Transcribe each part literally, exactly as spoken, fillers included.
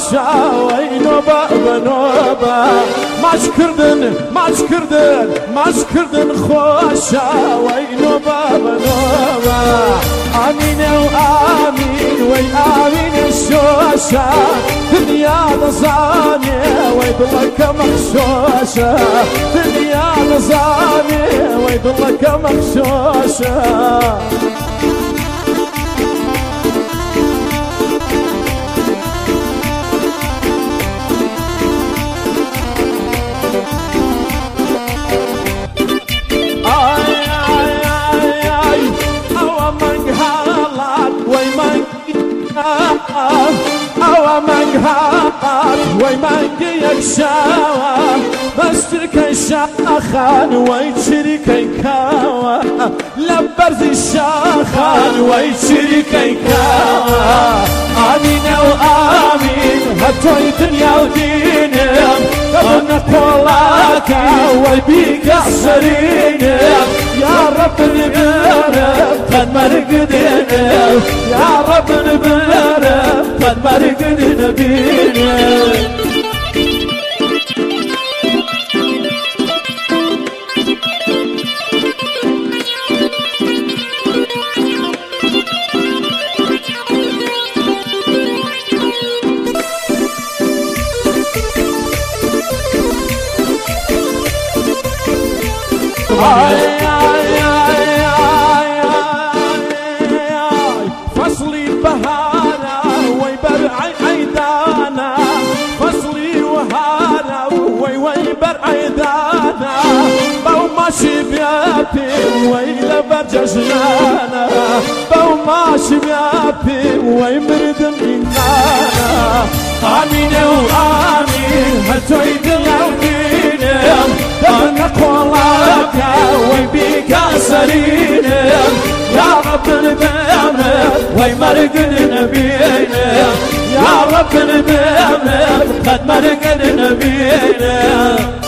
خوشا وی نوبا بنوبا ماش کردن ماش کردن ماش کردن خوشا وی نوبا بنوبا آمین و آمین وی آمین شوشا دنیا نزانی وی دلک مخشوشا دنیا نزانی وی دلک مخشوشا أو منقهات وي منقي يكشاوى بستركي شاخان وي تشركي كاوى لبرزي الشاخان وي تشركي كاوى آمين وآمين هتوي دنيا ودينهم قبلنا قولاك وي بيك أحسرينهم يا رب نبرم قد مرقدينهم يا رب نبرم قد مرقدنا بينهم آي آي آي آي آي فصلي بهارا ويبرعي عيدانا فصلي وهارا وي ويبر عيدانا بو ماشي بيابي ويلا برججنانا بو ماشي بيابي ويمردم إنانا آمين وآمين هتوي دلعودينهم دمنا قولاك ويبيك أسرينهم يا رب نبامر ويمرقنا بينهم يا رب نبامر قد مرقنا بينهم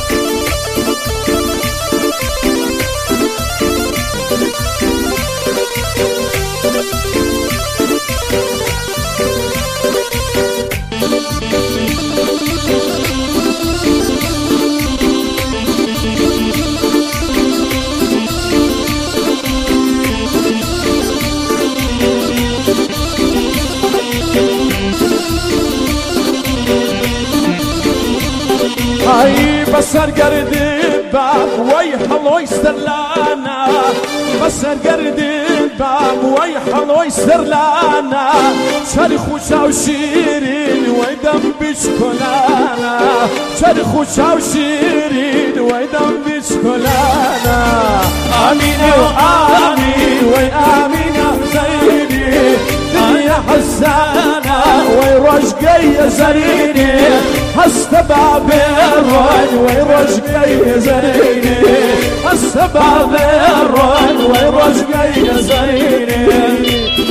هاي بسر قردي باب وي حلو يسترلانا بسر قردي باب وي حلو يسترلانا شرخ وشاو شيرين ويدم بشكولانا شرخ وشاو شيرين ويدم بشكولانا آمين وآمين وي آمين يا زيني دنيا حسانا وي رشقي زيني هستباب الرون ويرشقي زيني هستباب الرون ويرشقي زيني